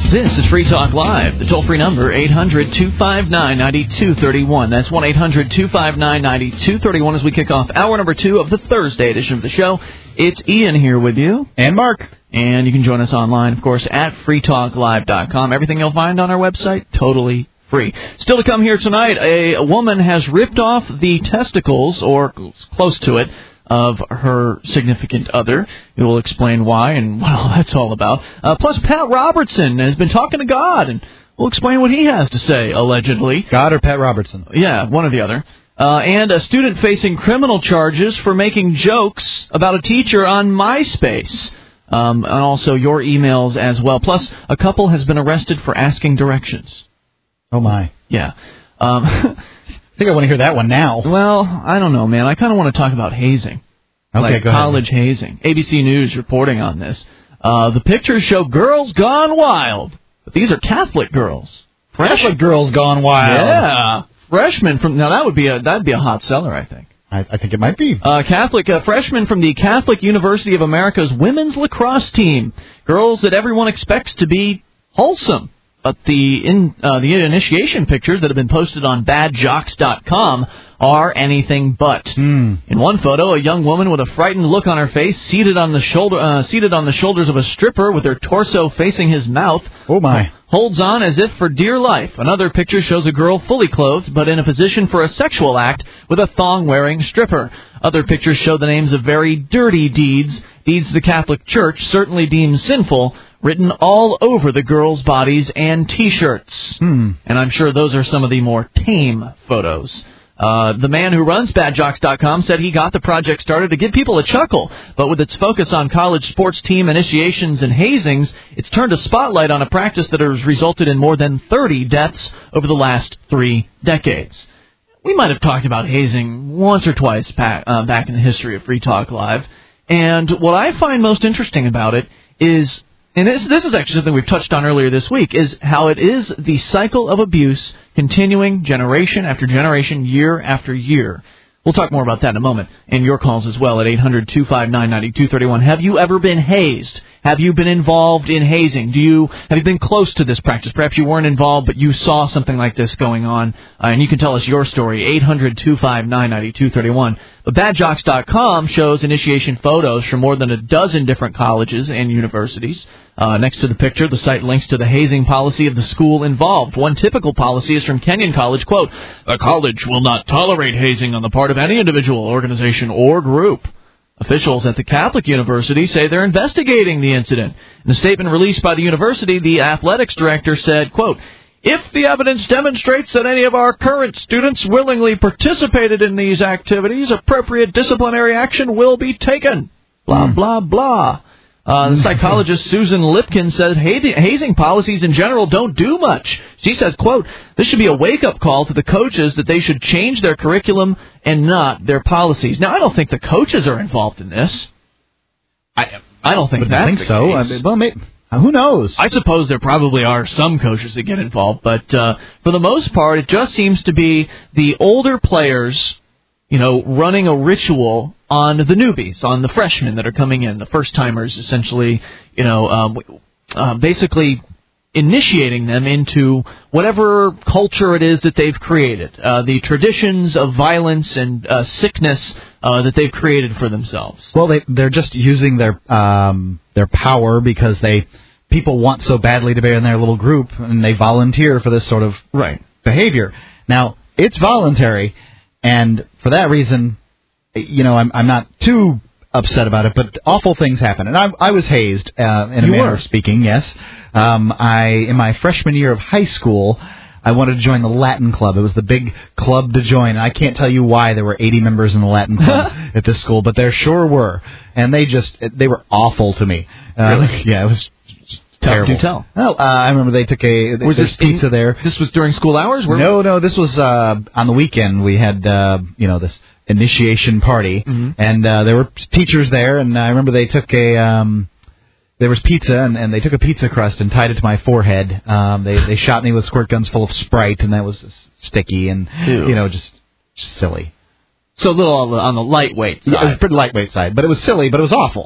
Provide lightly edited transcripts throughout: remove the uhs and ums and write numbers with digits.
This is Free Talk Live. The toll-free number, 800-259-9231. That's 1-800-259-9231 as we kick off hour number 2 of the Thursday edition of the show. It's Ian here with you. And Mark. And you can join us online, of course, at freetalklive.com. Everything you'll find on our website, totally free. Still to come here tonight, a woman has ripped off the testicles, or close to it, of her significant other. We will explain why and what all that's all about. Plus, Pat Robertson has been talking to God, and we'll explain what he has to say, allegedly. God or Pat Robertson? Yeah, one or the other. And a student facing criminal charges for making jokes about a teacher on MySpace. And also your emails as well. Plus, a couple has been arrested for asking directions. Oh, my. Yeah. I think I want to hear that one now. Well, I don't know, man. I kind of want to talk about hazing. Okay, like go ahead. College hazing. ABC News reporting on this. The pictures show girls gone wild. But these are Catholic girls. Catholic girls gone wild. Yeah. Freshmen from... Now, that'd be a hot seller, I think. I think it might be. Freshmen from the Catholic University of America's women's lacrosse team. Girls that everyone expects to be wholesome. But the initiation pictures that have been posted on badjocks.com are anything but. In one photo, a young woman with a frightened look on her face, seated on the shoulders of a stripper with her torso facing his mouth. Oh my! Holds on as if for dear life. Another picture shows a girl fully clothed, but in a position for a sexual act with a thong-wearing stripper. Other pictures show the names of very dirty deeds the Catholic Church certainly deems sinful, written all over the girls' bodies and T-shirts. And I'm sure those are some of the more tame photos. The man who runs badjocks.com said he got the project started to give people a chuckle, but with its focus on college sports team initiations and hazings, it's turned a spotlight on a practice that has resulted in more than 30 deaths over the last 3 decades. We might have talked about hazing once or twice back in the history of Free Talk Live, and what I find most interesting about it is... And this is actually something we've touched on earlier this week, is how it is the cycle of abuse continuing generation after generation, year after year. We'll talk more about that in a moment, and your calls as well at 800-259-9231. Have you ever been hazed? Have you been involved in hazing? Have you been close to this practice? Perhaps you weren't involved, but you saw something like this going on, and you can tell us your story, 800-259-9231. But badjocks.com shows initiation photos from more than a dozen different colleges and universities. Next to the picture, the site links to the hazing policy of the school involved. One typical policy is from Kenyon College, quote, "The college will not tolerate hazing on the part of any individual, organization, or group." Officials at the Catholic University say they're investigating the incident. In a statement released by the university, the athletics director said, quote, "If the evidence demonstrates that any of our current students willingly participated in these activities, appropriate disciplinary action will be taken." Blah, blah, blah. The psychologist Susan Lipkin said hazing policies in general don't do much. She says, quote, "This should be a wake-up call to the coaches that they should change their curriculum and not their policies." Now, I don't think the coaches are involved in this. I don't think that's the case. I mean, well, maybe, who knows? I suppose there probably are some coaches that get involved, but for the most part, it just seems to be the older players, running a ritual on the newbies, on the freshmen that are coming in, the first-timers, essentially, basically initiating them into whatever culture it is that they've created, the traditions of violence and sickness that they've created for themselves. Well, they're just using their power because people want so badly to be in their little group, and they volunteer for this sort of behavior. Now, it's voluntary, and for that reason, I'm not too upset about it, but awful things happen. And I was hazed, in a manner of speaking, yes. In my freshman year of high school, I wanted to join the Latin Club. It was the big club to join. And I can't tell you why there were 80 members in the Latin Club at this school, but there sure were. And they were awful to me. Really? Yeah, it was terrible. Do tell. Well, I remember they took there's pizza there. This was during school hours? No, this was on the weekend. We had, this initiation party, and there were teachers there, and I remember they took there was pizza, and they took a pizza crust and tied it to my forehead. They shot me with squirt guns full of Sprite, and that was sticky and, just silly. So a little on the lightweight side. Yeah, it was pretty lightweight side, but it was silly, but it was awful.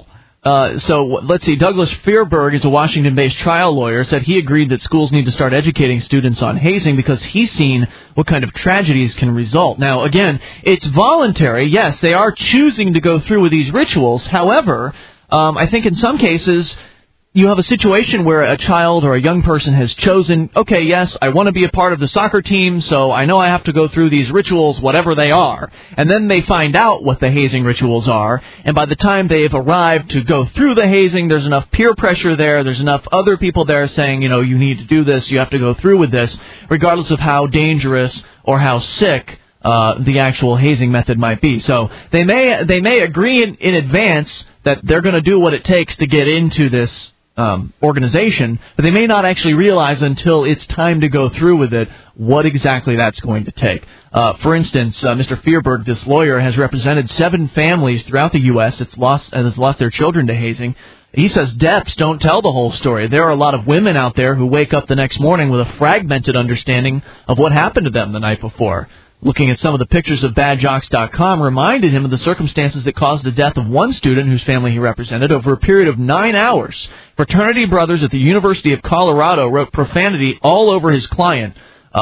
So let's see. Douglas Fearberg is a Washington-based trial lawyer. Said he agreed that schools need to start educating students on hazing because he's seen what kind of tragedies can result. Now, again, it's voluntary. Yes, they are choosing to go through with these rituals. However, I think in some cases you have a situation where a child or a young person has chosen, okay, yes, I want to be a part of the soccer team, so I know I have to go through these rituals, whatever they are. And then they find out what the hazing rituals are, and by the time they've arrived to go through the hazing, there's enough peer pressure there, there's enough other people there saying, you know, you need to do this, you have to go through with this, regardless of how dangerous or how sick the actual hazing method might be. So they may agree in advance that they're going to do what it takes to get into this organization, but they may not actually realize until it's time to go through with it what exactly that's going to take. For instance, Mr. Fearberg, this lawyer, has represented 7 families throughout the U.S. that has lost their children to hazing. He says deaths don't tell the whole story. There are a lot of women out there who wake up the next morning with a fragmented understanding of what happened to them the night before. Looking at some of the pictures of badjocks.com reminded him of the circumstances that caused the death of one student whose family he represented over a period of 9 hours. Fraternity brothers at the University of Colorado wrote profanity all over his client's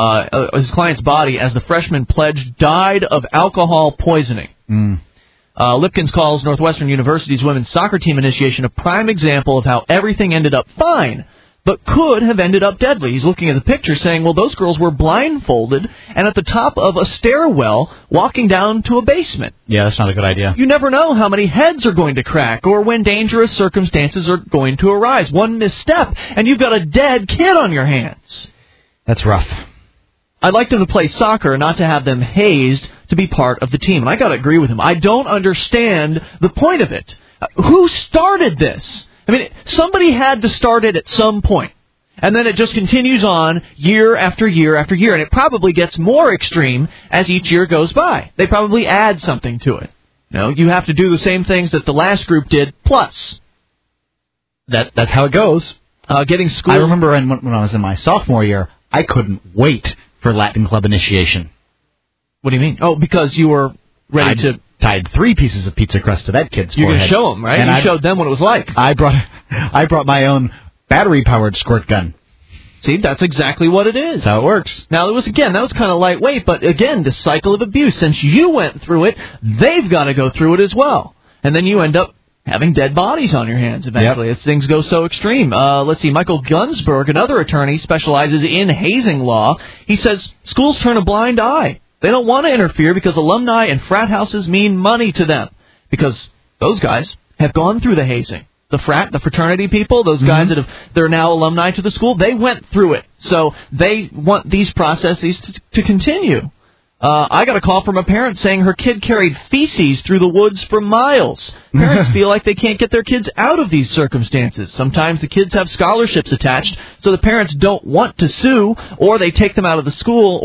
body as the freshman pledged died of alcohol poisoning. Lipkins calls Northwestern University's women's soccer team initiation a prime example of how everything ended up fine, but could have ended up deadly. He's looking at the picture saying, well, those girls were blindfolded and at the top of a stairwell walking down to a basement. Yeah, that's not a good idea. You never know how many heads are going to crack or when dangerous circumstances are going to arise. One misstep, and you've got a dead kid on your hands. That's rough. I'd like them to play soccer, not to have them hazed to be part of the team. And I got to agree with him. I don't understand the point of it. Who started this? I mean, somebody had to start it at some point. And then it just continues on year after year after year. And it probably gets more extreme as each year goes by. They probably add something to it. You know, you have to do the same things that the last group did, plus. That's how it goes. Getting school. I remember when I was in my sophomore year, I couldn't wait for Latin Club initiation. What do you mean? Oh, because you were ready to... tied 3 pieces of pizza crust to that kid's forehead. You're going to show them, right? And you showed them what it was like. I brought my own battery-powered squirt gun. See, that's exactly what it is. That's how it works. Now, that was kind of lightweight, but again, the cycle of abuse. Since you went through it, they've got to go through it as well. And then you end up having dead bodies on your hands eventually as things go so extreme. Let's see, Michael Gunsberg, another attorney, specializes in hazing law. He says schools turn a blind eye. They don't want to interfere because alumni and frat houses mean money to them. Because those guys have gone through the hazing. The fraternity people, those guys they're now alumni to the school, they went through it. So they want these processes to continue. I got a call from a parent saying her kid carried feces through the woods for miles. Parents feel like they can't get their kids out of these circumstances. Sometimes the kids have scholarships attached, so the parents don't want to sue, or they take them out of the school,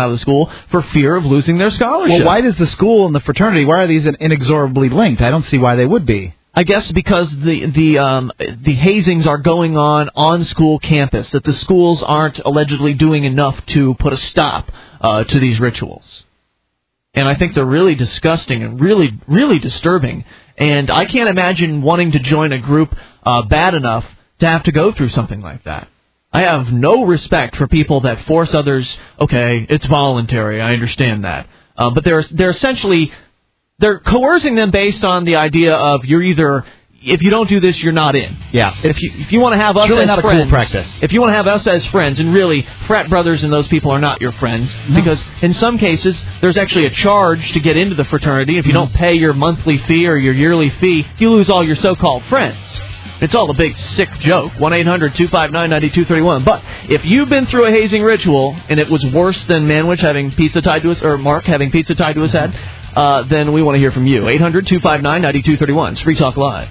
for fear of losing their scholarship. Well, why does the school and the fraternity, why are these inexorably linked? I don't see why they would be. I guess because the hazings are going on school campus, that the schools aren't allegedly doing enough to put a stop to these rituals. And I think they're really disgusting and really, really disturbing. And I can't imagine wanting to join a group bad enough to have to go through something like that. I have no respect for people that force others. Okay, it's voluntary, I understand that. But they're essentially... they're coercing them based on the idea of you're either, if you don't do this, you're not in. Yeah. If you want to have us really as not friends, a cool practice. If you want to have us as friends, and really, frat brothers and those people are not your friends, because in some cases, there's actually a charge to get into the fraternity. If you don't pay your monthly fee or your yearly fee, you lose all your so-called friends. It's all a big, sick joke. 1-800-259-9231. But if you've been through a hazing ritual, and it was worse than Manwich having pizza tied to his, or Mark having pizza tied to his head, then we want to hear from you. 800-259-9231. It's Free Talk Live.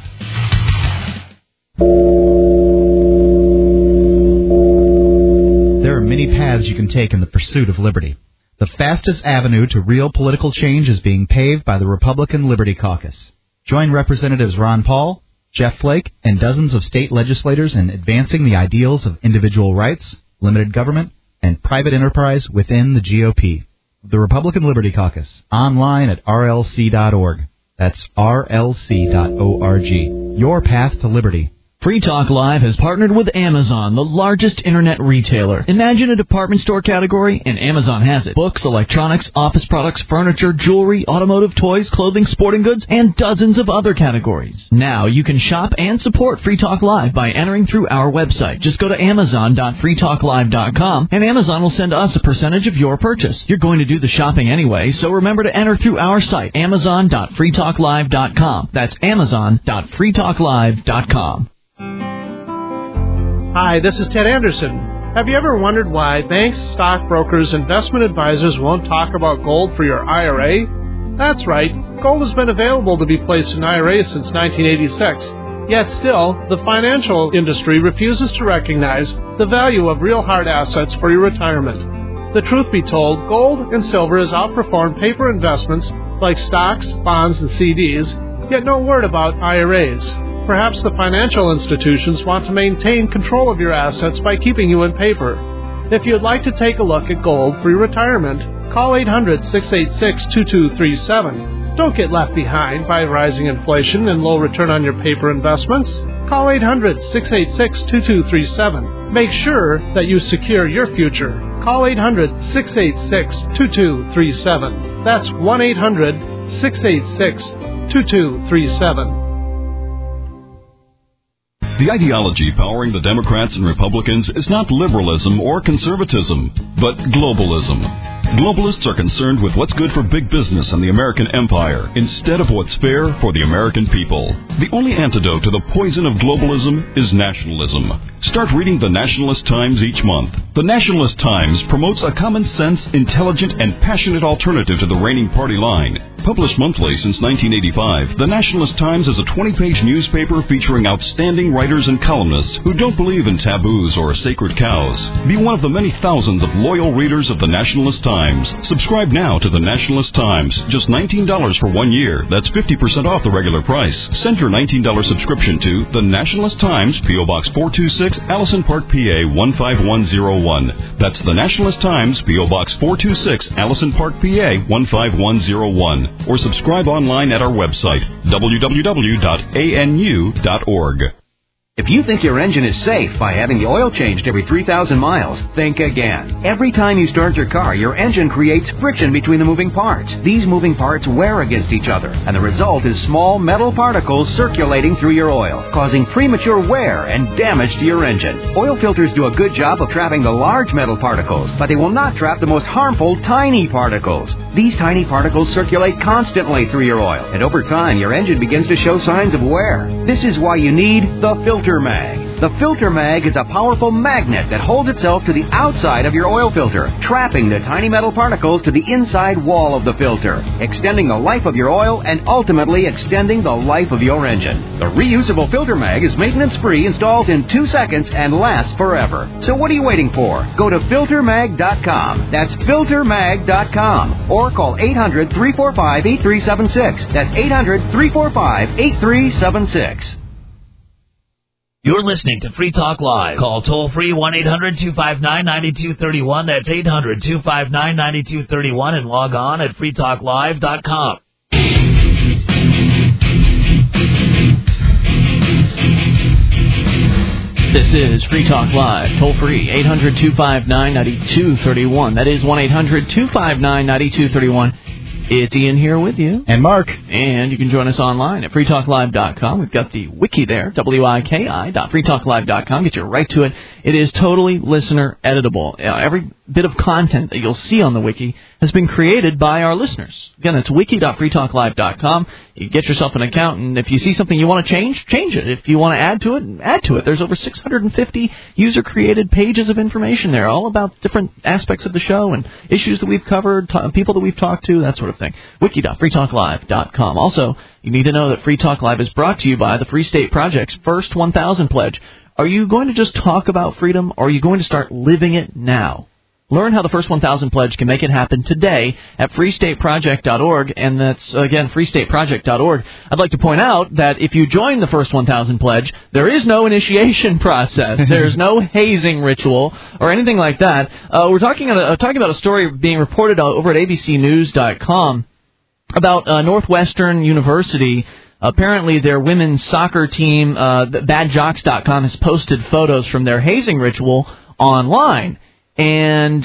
There are many paths you can take in the pursuit of liberty. The fastest avenue to real political change is being paved by the Republican Liberty Caucus. Join Representatives Ron Paul, Jeff Flake, and dozens of state legislators in advancing the ideals of individual rights, limited government, and private enterprise within the GOP. The Republican Liberty Caucus, online at rlc.org. That's rlc.org. your path to liberty. Free Talk Live has partnered with Amazon, the largest internet retailer. Imagine a department store category, and Amazon has it. Books, electronics, office products, furniture, jewelry, automotive, toys, clothing, sporting goods, and dozens of other categories. Now you can shop and support Free Talk Live by entering through our website. Just go to amazon.freetalklive.com, and Amazon will send us a percentage of your purchase. You're going to do the shopping anyway, so remember to enter through our site, amazon.freetalklive.com. That's amazon.freetalklive.com. Hi, this is Ted Anderson. Have you ever wondered why banks, stockbrokers, investment advisors won't talk about gold for your IRA? That's right. Gold has been available to be placed in IRAs since 1986. Yet still, the financial industry refuses to recognize the value of real hard assets for your retirement. The truth be told, gold and silver has outperformed paper investments like stocks, bonds, and CDs, yet no word about IRAs. Perhaps the financial institutions want to maintain control of your assets by keeping you in paper. If you'd like to take a look at gold for your retirement, call 800-686-2237. Don't get left behind by rising inflation and low return on your paper investments. Call 800-686-2237. Make sure that you secure your future. Call 800-686-2237. That's 1-800-686-2237. The ideology powering the Democrats and Republicans is not liberalism or conservatism, but globalism. Globalists are concerned with what's good for big business and the American empire instead of what's fair for the American people. The only antidote to the poison of globalism is nationalism. Start reading the Nationalist Times each month. The Nationalist Times promotes a common-sense, intelligent, and passionate alternative to the reigning party line. Published monthly since 1985, the Nationalist Times is a 20-page newspaper featuring outstanding writers and columnists who don't believe in taboos or sacred cows. Be one of the many thousands of loyal readers of the Nationalist Times. Subscribe now to the Nationalist Times. Just $19 for 1 year. That's 50% off the regular price. Send your $19 subscription to the Nationalist Times, P.O. Box 426, Allison Park, PA 15101. That's the Nationalist Times, P.O. Box 426, Allison Park, PA 15101. Or subscribe online at our website, www.anu.org. If you think your engine is safe by having the oil changed every 3,000 miles, think again. Every time you start your car, your engine creates friction between the moving parts. These moving parts wear against each other, and the result is small metal particles circulating through your oil, causing premature wear and damage to your engine. Oil filters do a good job of trapping the large metal particles, but they will not trap the most harmful tiny particles. These tiny particles circulate constantly through your oil, and over time, your engine begins to show signs of wear. This is why you need the Filter Mag. The Filter Mag is a powerful magnet that holds itself to the outside of your oil filter, trapping the tiny metal particles to the inside wall of the filter, extending the life of your oil and ultimately extending the life of your engine. The reusable Filter Mag is maintenance-free, installs in 2 seconds, and lasts forever. So what are you waiting for? Go to filtermag.com. That's filtermag.com. Or call 800-345-8376. That's 800-345-8376. You're listening to Free Talk Live. Call toll-free 1-800-259-9231. That's 800-259-9231. And log on at freetalklive.com. This is Free Talk Live. Toll-free, 800-259-9231. That is 1-800-259-9231. It's Ian here with you. And Mark. And you can join us online at freetalklive.com. We've got the wiki there, wiki.freetalklive.com. Get you right to it. It is totally listener editable. Every bit of content that you'll see on the wiki has been created by our listeners. Again, it's wiki.freetalklive.com. You get yourself an account, and if you see something you want to change, change it. If you want to add to it, add to it. There's over 650 user-created pages of information there, all about different aspects of the show and issues that we've covered, people that we've talked to, that sort of thing. Wiki.freetalklive.com. Also, you need to know that Free Talk Live is brought to you by the Free State Project's First 1,000 Pledge. Are you going to just talk about freedom, or are you going to start living it now? Learn how the First 1,000 Pledge can make it happen today at freestateproject.org, and that's, again, freestateproject.org. I'd like to point out that if you join the First 1,000 Pledge, there is no initiation process. There's no hazing ritual or anything like that. We're talking about a story being reported over at abcnews.com about Northwestern University Apparently, their women's soccer team, badjocks.com, has posted photos from their hazing ritual online. And,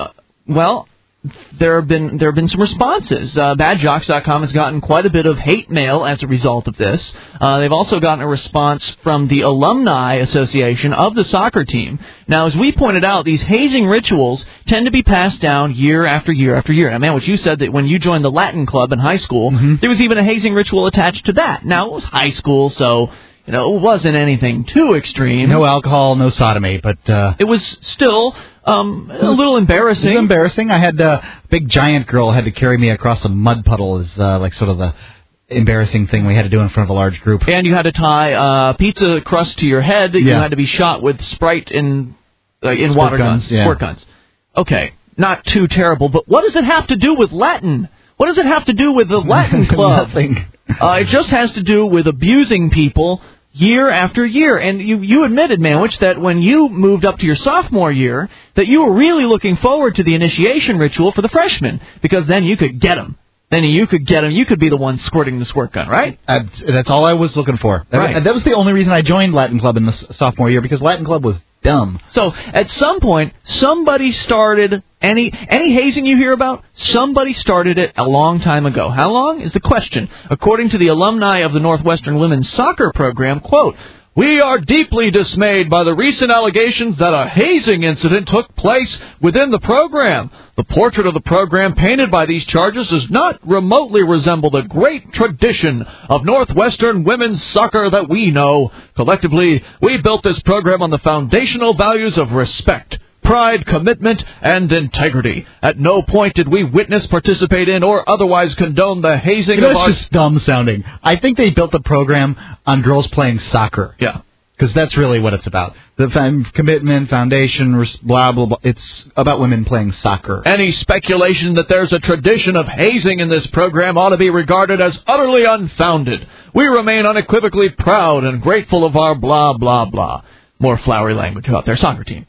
there have been some responses. Badjocks.com has gotten quite a bit of hate mail as a result of this. They've also gotten a response from the Alumni Association of the soccer team. Now, as we pointed out, these hazing rituals tend to be passed down year after year after year. Now, man, what you said that when you joined the Latin club in high school, there was even a hazing ritual attached to that. Now, it was high school, so it wasn't anything too extreme. No alcohol, no sodomy, but it was still a little embarrassing. It was embarrassing. I had a big giant girl had to carry me across a mud puddle as like sort of the embarrassing thing we had to do in front of a large group. And you had to tie pizza crust to your head. You had to be shot with Sprite in water guns. Squirt guns. Okay, not too terrible, but what does it have to do with Latin? What does it have to do with the Latin club? Nothing. It just has to do with abusing people year after year. And you admitted, Manwich, that when you moved up to your sophomore year, that you were really looking forward to the initiation ritual for the freshmen, because then you could get them. Then you could get them. You could be the one squirting the squirt gun, right? That's all I was looking for. That was the only reason I joined Latin Club in the sophomore year, because Latin Club was dumb. So at some point, somebody started any hazing you hear about, somebody started it a long time ago. How long is the question? According to the alumni of the Northwestern women's soccer program, quote, "We are deeply dismayed by the recent allegations that a hazing incident took place within the program. The portrait of the program painted by these charges does not remotely resemble the great tradition of Northwestern women's soccer that we know. Collectively, we built this program on the foundational values of respect, pride, commitment, and integrity. At no point did we witness, participate in, or otherwise condone the hazing of our..." That's just dumb sounding. I think they built the program on girls playing soccer. Yeah. Because that's really what it's about. The commitment, foundation, blah, blah, blah. It's about women playing soccer. "Any speculation that there's a tradition of hazing in this program ought to be regarded as utterly unfounded. We remain unequivocally proud and grateful of our blah, blah, blah." More flowery language about their soccer team.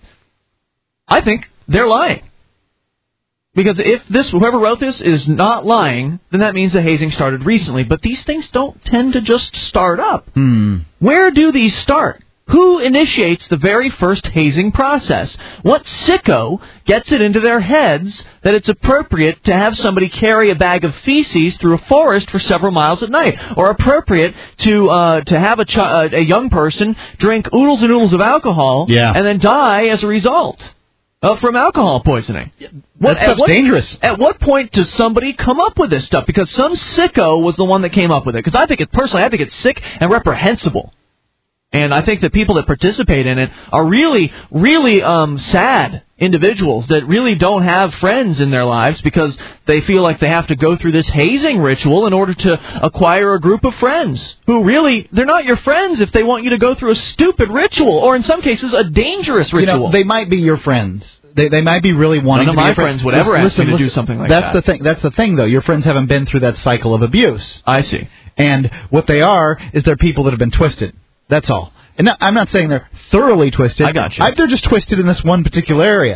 I think they're lying. Because if whoever wrote this is not lying, then that means the hazing started recently. But these things don't tend to just start up. Where do these start? Who initiates the very first hazing process? What sicko gets it into their heads that it's appropriate to have somebody carry a bag of feces through a forest for several miles at night? Or appropriate to have a young person drink oodles and oodles of alcohol and then die as a result? From alcohol poisoning. That stuff's dangerous. At what point does somebody come up with this stuff? Because some sicko was the one that came up with it. Because I think it's sick and reprehensible. And I think that people that participate in it are really, really sad individuals that really don't have friends in their lives because they feel like they have to go through this hazing ritual in order to acquire a group of friends who really, they're not your friends if they want you to go through a stupid ritual or in some cases a dangerous ritual. They might be your friends. They might be really wanting to be your friends. None of my friends would ever ask me to do something like that. That's the thing, though. Your friends haven't been through that cycle of abuse. I see. And what they are is they're people that have been twisted. That's all. And I'm not saying they're thoroughly twisted. I got you. They're just twisted in this one particular area.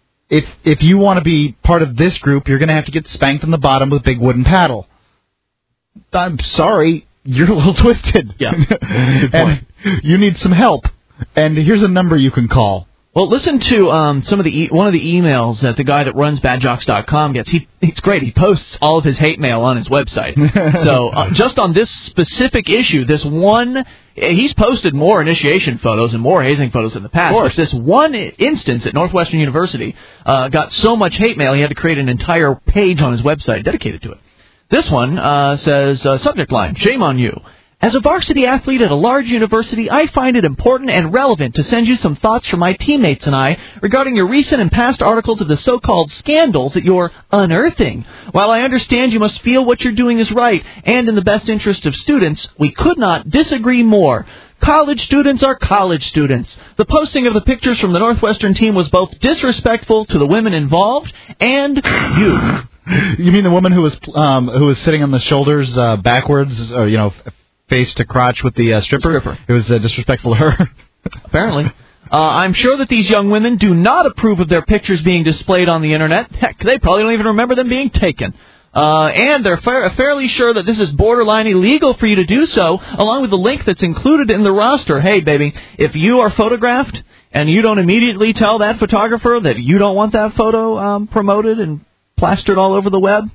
If you want to be part of this group, you're going to have to get spanked in the bottom with a big wooden paddle. I'm sorry, you're a little twisted. Yeah. Good point. And you need some help. And here's a number you can call. Well, listen to one of the emails that the guy that runs badjocks.com gets. He's great. He posts all of his hate mail on his website. So just on this specific issue, this one, he's posted more initiation photos and more hazing photos in the past. But this one instance at Northwestern University got so much hate mail, he had to create an entire page on his website dedicated to it. This one says, subject line, "Shame on you. As a varsity athlete at a large university, I find it important and relevant to send you some thoughts from my teammates and I regarding your recent and past articles of the so-called scandals that you're unearthing. While I understand you must feel what you're doing is right and in the best interest of students, we could not disagree more. College students are college students. The posting of the pictures from the Northwestern team was both disrespectful to the women involved and you." You mean the woman who was sitting on the shoulders backwards, or face to crotch with the stripper? It was disrespectful to her. Apparently. I'm sure that these young women do not approve of their pictures being displayed on the Internet. Heck, they probably don't even remember them being taken. And they're fairly sure that this is borderline illegal for you to do so, along with the link that's included in the roster. Hey, baby, if you are photographed and you don't immediately tell that photographer that you don't want that photo promoted and plastered all over the web,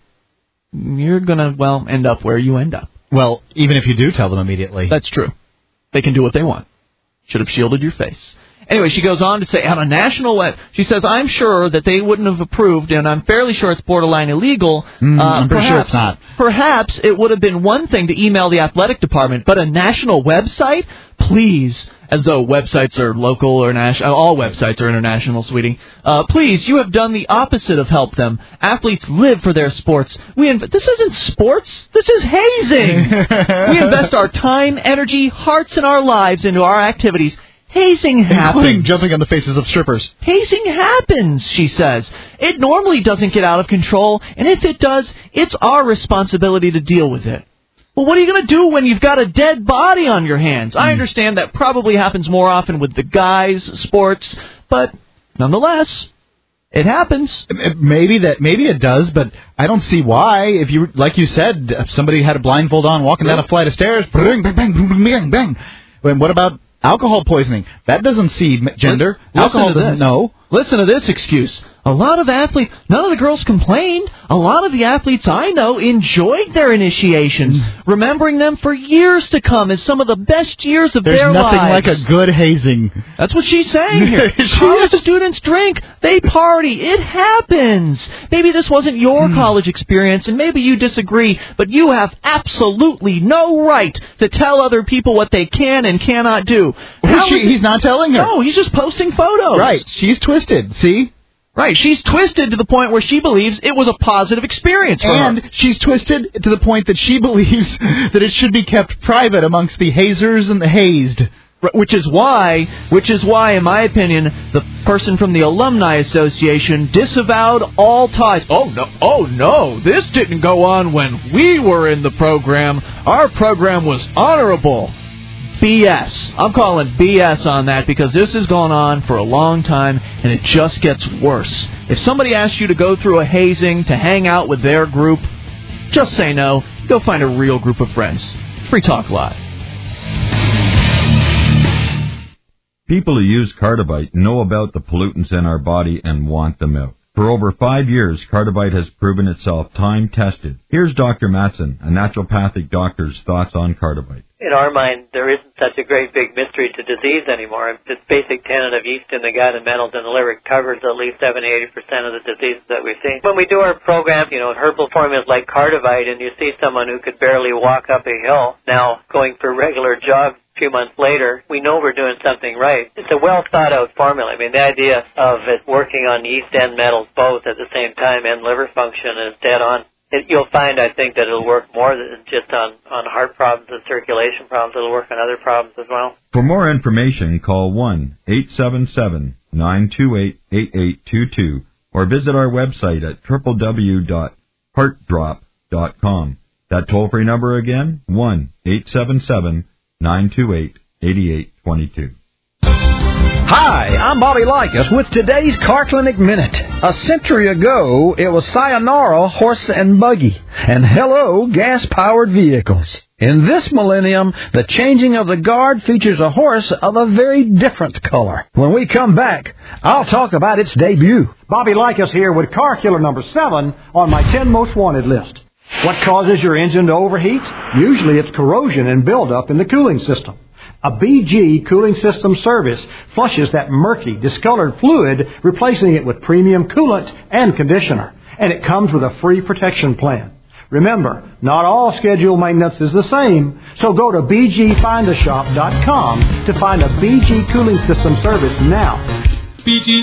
you're going to, well, end up where you end up. Well, even if you do tell them immediately. That's true. They can do what they want. Should have shielded your face. Anyway, she goes on to say, on a national web, she says, I'm sure that they wouldn't have approved, and I'm fairly sure it's borderline illegal. I'm pretty sure it's not. Perhaps it would have been one thing to email the athletic department, but a national website? Please, as though websites are local or national. All websites are international, sweetie. Please, you have done the opposite of help them. Athletes live for their sports. This isn't sports. This is hazing. We invest our time, energy, hearts, and our lives into our activities. Hazing happens. Including jumping on the faces of strippers. Hazing happens, she says. It normally doesn't get out of control, and if it does, it's our responsibility to deal with it. Well, what are you going to do when you've got a dead body on your hands? I understand that probably happens more often with the guys' sports, but nonetheless, it happens. Maybe it does, but I don't see why. If you, like you said, if somebody had a blindfold on walking down a flight of stairs, bang, bang, bang, bang, bang, bang. And what about alcohol poisoning? That doesn't see gender. Alcohol doesn't know. Listen to this excuse. A lot of athletes, none of the girls complained. A lot of the athletes I know enjoyed their initiations, remembering them for years to come as some of the best years of their lives. There's nothing like a good hazing. That's what she's saying here. College students drink. They party. It happens. Maybe this wasn't your college experience, and maybe you disagree, but you have absolutely no right to tell other people what they can and cannot do. He's not telling her. No, he's just posting photos. Right. She's twisted. See? Right, she's twisted to the point where she believes it was a positive experience for her. And she's twisted to the point that she believes that it should be kept private amongst the hazers and the hazed. Which is why, in my opinion, the person from the Alumni Association disavowed all ties. Oh no, this didn't go on when we were in the program. Our program was honorable. BS. I'm calling BS on that because this has gone on for a long time and it just gets worse. If somebody asks you to go through a hazing to hang out with their group, just say no. Go find a real group of friends. Free Talk Live. People who use Cardivite know about the pollutants in our body and want them out. For over 5 years, Cardivite has proven itself time-tested. Here's Dr. Matson, a naturopathic doctor's thoughts on Cardivite. In our mind, there isn't such a great big mystery to disease anymore. This basic tenet of yeast in the gut and metals in the liver covers at least 70-80% of the diseases that we see. When we do our program, herbal formulas like Cardivite, and you see someone who could barely walk up a hill now going for regular jogs a few months later, we know we're doing something right. It's a well-thought-out formula. I mean, the idea of it working on yeast and metals both at the same time and liver function is dead on. You'll find, I think, that it'll work more than just on heart problems and circulation problems. It'll work on other problems as well. For more information, call 1-877-928-8822 or visit our website at www.heartdrop.com. That toll-free number again, 1-877-928-8822. Hi, I'm Bobby Likas with today's Car Clinic Minute. A century ago, it was sayonara horse and buggy, and hello gas-powered vehicles. In this millennium, the changing of the guard features a horse of a very different color. When we come back, I'll talk about its debut. Bobby Likas here with car killer number 7 on my 10 most wanted list. What causes your engine to overheat? Usually it's corrosion and buildup in the cooling system. A BG cooling system service flushes that murky, discolored fluid, replacing it with premium coolant and conditioner. And it comes with a free protection plan. Remember, not all scheduled maintenance is the same, so go to bgfindashop.com to find a BG cooling system service now. BG.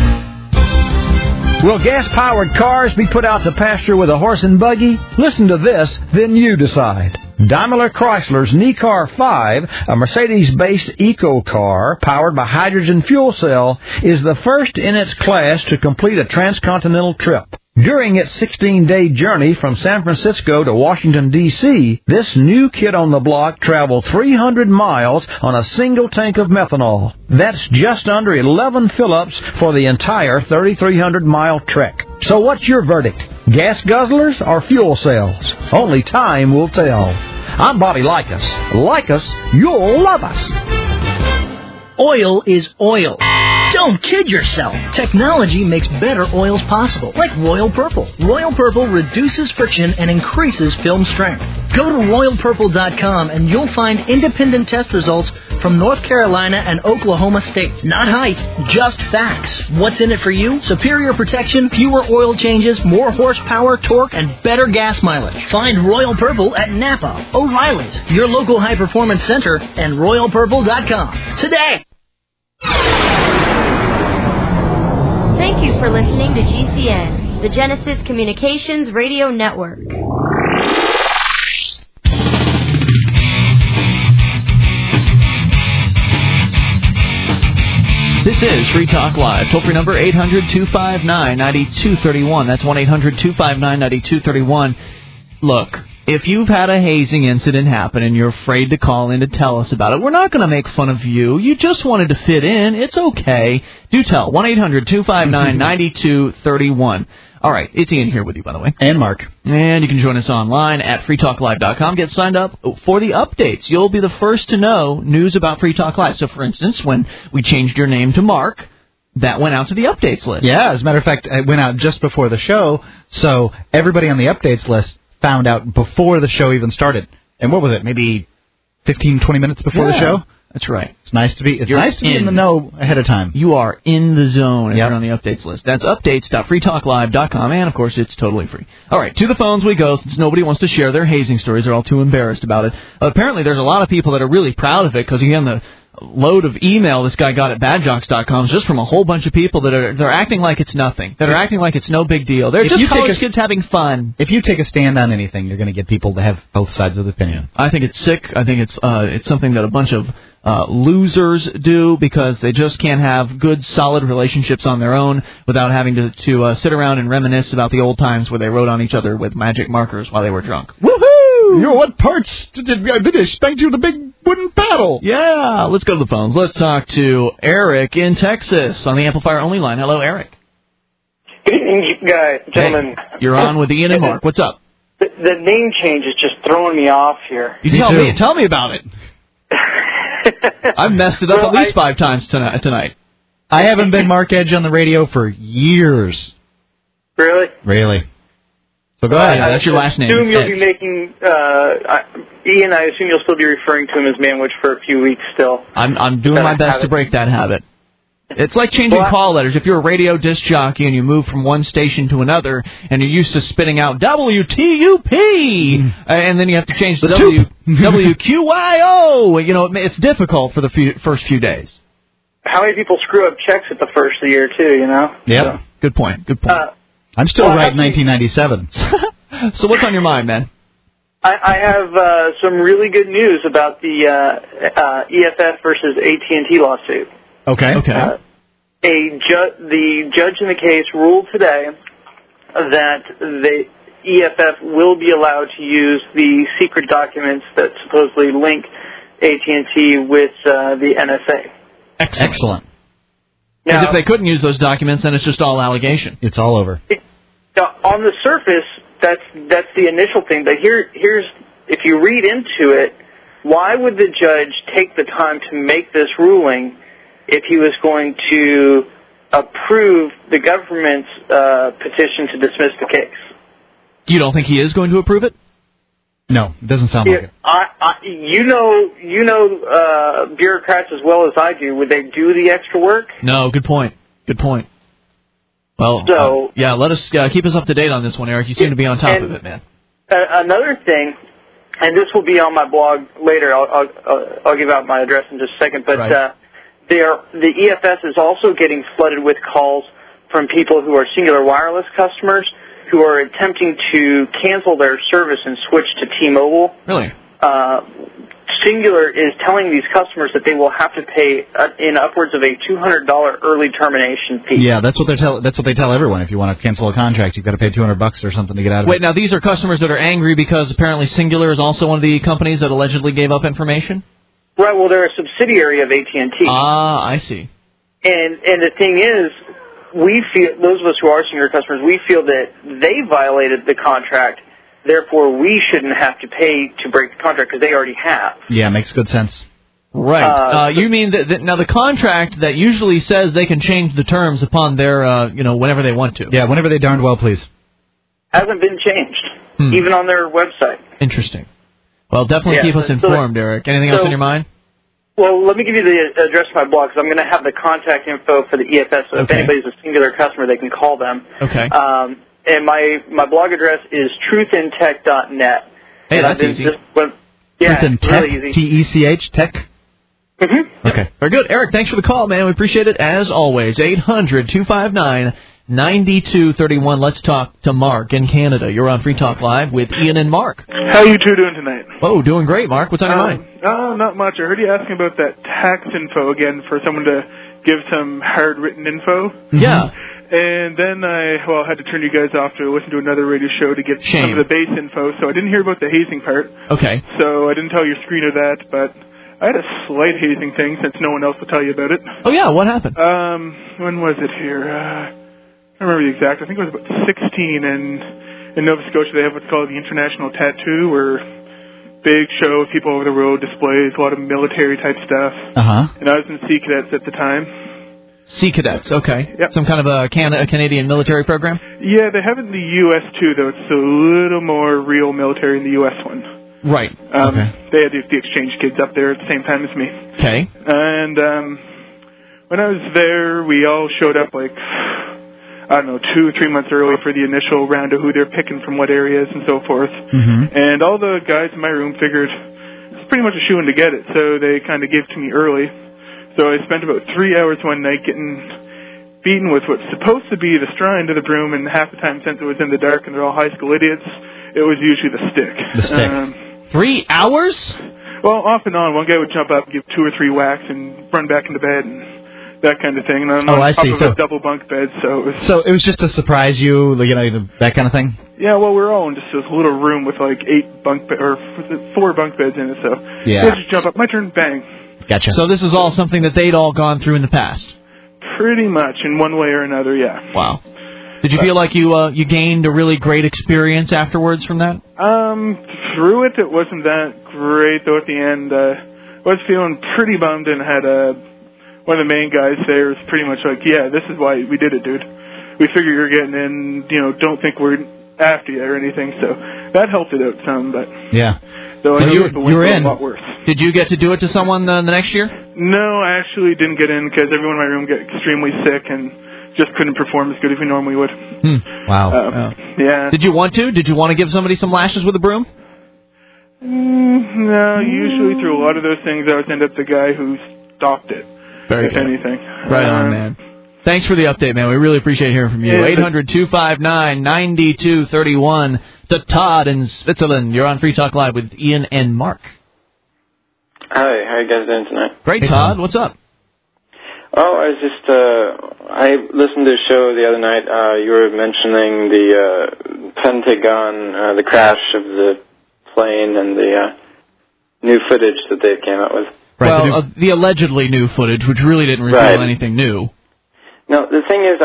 Will gas-powered cars be put out to pasture with a horse and buggy? Listen to this, then you decide. Daimler Chrysler's Nicar 5, a Mercedes-based eco car powered by hydrogen fuel cell, is the first in its class to complete a transcontinental trip. During its 16-day journey from San Francisco to Washington, D.C., this new kid on the block traveled 300 miles on a single tank of methanol. That's just under 11 fill-ups for the entire 3,300-mile trek. So what's your verdict? Gas guzzlers or fuel cells? Only time will tell. I'm Bobby Likas. Like us, you'll love us. Oil is oil. Don't kid yourself. Technology makes better oils possible, like Royal Purple. Royal Purple reduces friction and increases film strength. Go to RoyalPurple.com and you'll find independent test results from North Carolina and Oklahoma states. Not hype, just facts. What's in it for you? Superior protection, fewer oil changes, more horsepower, torque, and better gas mileage. Find Royal Purple at Napa, O'Reilly's, your local high-performance center, and RoyalPurple.com. Today! Thank you for listening to GCN, the Genesis Communications Radio Network. This is Free Talk Live. Toll-free number 800-259-9231. That's 1-800-259-9231. Look, if you've had a hazing incident happen and you're afraid to call in to tell us about it, we're not going to make fun of you. You just wanted to fit in. It's okay. Do tell. 1-800-259-9231. All right, it's Ian here with you, by the way. And Mark. And you can join us online at freetalklive.com. Get signed up for the updates. You'll be the first to know news about Free Talk Live. So, for instance, when we changed your name to Mark, that went out to the updates list. Yeah, as a matter of fact, it went out just before the show, so everybody on the updates list found out before the show even started. And what was it, maybe 15, 20 minutes before the show? That's right. It's nice to be in the know ahead of time. You are in the zone if you're on the updates list. That's updates.freetalklive.com, and, of course, it's totally free. All right, to the phones we go, since nobody wants to share their hazing stories. They're all too embarrassed about it. Apparently, there's a lot of people that are really proud of it, because, again, the load of email this guy got at badjocks.com is just from a whole bunch of people that are they're acting like it's nothing, that are acting like it's no big deal. They're just college kids having fun. If you take a stand on anything, you're going to get people to have both sides of the opinion. I think it's sick. I think it's something that a bunch of losers do because they just can't have good, solid relationships on their own without having to sit around and reminisce about the old times where they wrote on each other with magic markers while they were drunk. Woohoo! What parts did they spank you with a big wooden paddle? Yeah, let's go to the phones. Let's talk to Eric in Texas on the Amplifier Only line. Hello, Eric. Good evening, guys, gentlemen. Hey, you're on with Ian and Mark. What's up? The name change is just throwing me off here. Tell me about it. I've messed it up at least 5 times tonight. I haven't been Mark Edge on the radio for years. Really? Really. So go ahead. That's your last name. I assume you'll be making Ian. I assume you'll still be referring to him as Manwich for a few weeks still. I'm doing my best to break that habit. It's like changing call letters. If you're a radio disc jockey and you move from one station to another and you're used to spitting out WTUP, and then you have to change to WQYO, it's difficult for the first few days. How many people screw up checks at the first of the year, too, Yeah. So. Good point. I'm still right in 1997. So what's on your mind, man? I have some really good news about the EFF versus AT&T lawsuit. Okay. The judge in the case ruled today that the EFF will be allowed to use the secret documents that supposedly link AT&T with the NSA. Excellent. Because if they couldn't use those documents, then it's just all allegation. It's all over. On the surface, that's the initial thing. But here's if you read into it, why would the judge take the time to make this ruling if he was going to approve the government's petition to dismiss the case? You don't think he is going to approve it? No, it doesn't sound like it. You know bureaucrats as well as I do. Would they do the extra work? No, good point. Well, let us keep us up to date on this one, Eric. You seem to be on top of it, man. Another thing, and this will be on my blog later. I'll give out my address in just a second. But the EFS is also getting flooded with calls from people who are Singular Wireless customers who are attempting to cancel their service and switch to T-Mobile. Really? Singular is telling these customers that they will have to pay in upwards of a $200 early termination fee. Yeah, that's what they tell everyone. If you want to cancel a contract, you've got to pay $200 or something to get out of it. Wait, now these are customers that are angry because apparently Singular is also one of the companies that allegedly gave up information? Right, well, they're a subsidiary of AT&T. Ah, I see. And the thing is, we feel, those of us who are Singular customers, we feel that they violated the contract. Therefore, we shouldn't have to pay to break the contract because they already have. Yeah, makes good sense. Right. You mean that now the contract that usually says they can change the terms upon their, whenever they want to. Yeah, whenever they darned well please. Hasn't been changed, even on their website. Interesting. Well, definitely keep us informed, Eric. Anything else on your mind? Well, let me give you the address of my blog, because I'm going to have the contact info for the EFS, so if anybody's a Singular customer, they can call them. Okay. And my blog address is truthinTech.net. Hey, that's easy. Truthin really easy. T-E-C-H, tech? Mm-hmm. Okay. Very good. Eric, thanks for the call, man. We appreciate it, as always. 800-259-9231. Let's talk to Mark in Canada. You're on Free Talk Live with Ian and Mark. How you two doing tonight? Oh, doing great, Mark. What's on your mind? Oh, not much. I heard you asking about that tax info again for someone to give some hard-written info. Yeah. And then I had to turn you guys off to listen to another radio show to get some of the base info, so I didn't hear about the hazing part. Okay. So I didn't tell your screener that, but I had a slight hazing thing since no one else will tell you about it. Oh, yeah, what happened? When was it here? I don't remember the exact. I think it was about 16, and in Nova Scotia they have what's called the International Tattoo, where big show of people over the road, displays, a lot of military-type stuff. Uh-huh. And I was in Sea Cadets at the time. Sea Cadets, okay. Yep. Some kind of a Canadian military program? Yeah, they have it in the U.S. too, though. It's a little more real military in the U.S. one. Right. Okay. They had the exchange kids up there at the same time as me. Okay. And when I was there, we all showed up 2 or 3 months early for the initial round of who they're picking from what areas and so forth. Mm-hmm. And all the guys in my room figured it's pretty much a shoo-in to get it, so they kind of gave it to me early. So I spent about 3 hours one night getting beaten with what's supposed to be the straw end of the broom, and half the time, since it was in the dark and they're all high school idiots, it was usually the stick. The stick. 3 hours? Well, off and on. One guy would jump up and give 2 or 3 whacks and run back into bed and that kind of thing. And I'm on top of a double bunk bed, so it was just to surprise you, that kind of thing? Yeah, well, we're all in just this little room with 4 bunk beds in it, so yeah. They just jump up, my turn, bang. Gotcha. So this is all something that they'd all gone through in the past? Pretty much, in one way or another, yeah. Wow. Did you feel like you gained a really great experience afterwards from that? Through it wasn't that great, though at the end I was feeling pretty bummed and had one of the main guys there was pretty much like, yeah, this is why we did it, dude. We figure you're getting in, don't think we're after you or anything, so that helped it out some, but... Yeah. So I you were in. A lot worse. Did you get to do it to someone the next year? No, I actually didn't get in because everyone in my room got extremely sick and just couldn't perform as good as we normally would. Wow. Yeah. Did you want to? Did you want to give somebody some lashes with a broom? No, usually through a lot of those things I would end up the guy who stopped it, if anything. Right on, man. Thanks for the update, man. We really appreciate hearing from you. 800-259-9231 to Todd in Switzerland. You're on Free Talk Live with Ian and Mark. Hi, how are you guys doing tonight? Great, hey, Todd. What's up? Oh, I was just, I listened to a show the other night. You were mentioning the Pentagon, the crash of the plane and the new footage that they came out with. Right, well, the allegedly new footage, which really didn't reveal anything new. No, the thing is,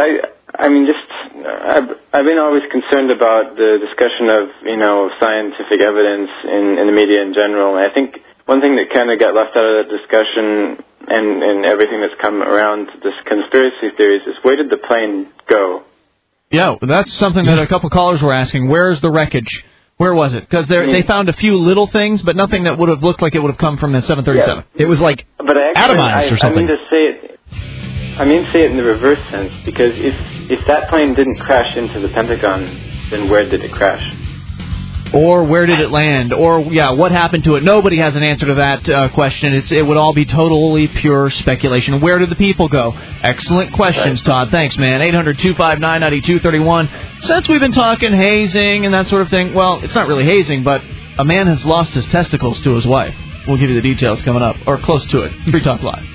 I've been always concerned about the discussion of, scientific evidence in the media in general. And I think one thing that kind of got left out of that discussion and everything that's come around this conspiracy theories is, where did the plane go? Yeah, that's something that a couple callers were asking. Where's the wreckage? Where was it? Because they found a few little things, but nothing that would have looked like it would have come from the 737. Yeah. It was like atomized or something. I mean to say it in the reverse sense, because if that plane didn't crash into the Pentagon, then where did it crash? Or where did it land? Or, what happened to it? Nobody has an answer to that question. It would all be totally pure speculation. Where did the people go? Excellent questions, Todd. Thanks, man. 800-259-9231. Since we've been talking hazing and that sort of thing, well, it's not really hazing, but a man has lost his testicles to his wife. We'll give you the details coming up, or close to it. Free Talk Live.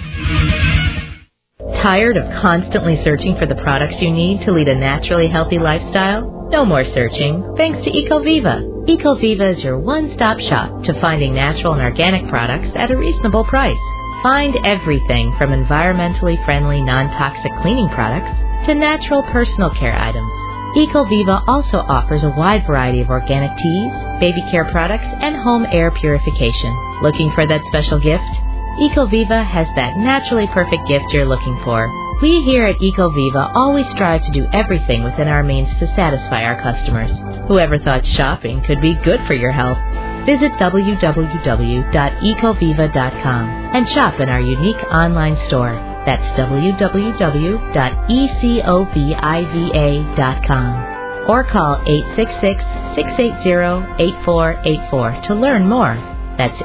Tired of constantly searching for the products you need to lead a naturally healthy lifestyle? No more searching, thanks to EcoViva. EcoViva is your one-stop shop to finding natural and organic products at a reasonable price. Find everything from environmentally friendly, non-toxic cleaning products to natural personal care items. EcoViva also offers a wide variety of organic teas, baby care products, and home air purification. Looking for that special gift? EcoViva has that naturally perfect gift you're looking for. We here at EcoViva always strive to do everything within our means to satisfy our customers. Whoever thought shopping could be good for your health? Visit www.ecoviva.com and shop in our unique online store. That's www.ecoviva.com. Or call 866-680-8484 to learn more. That's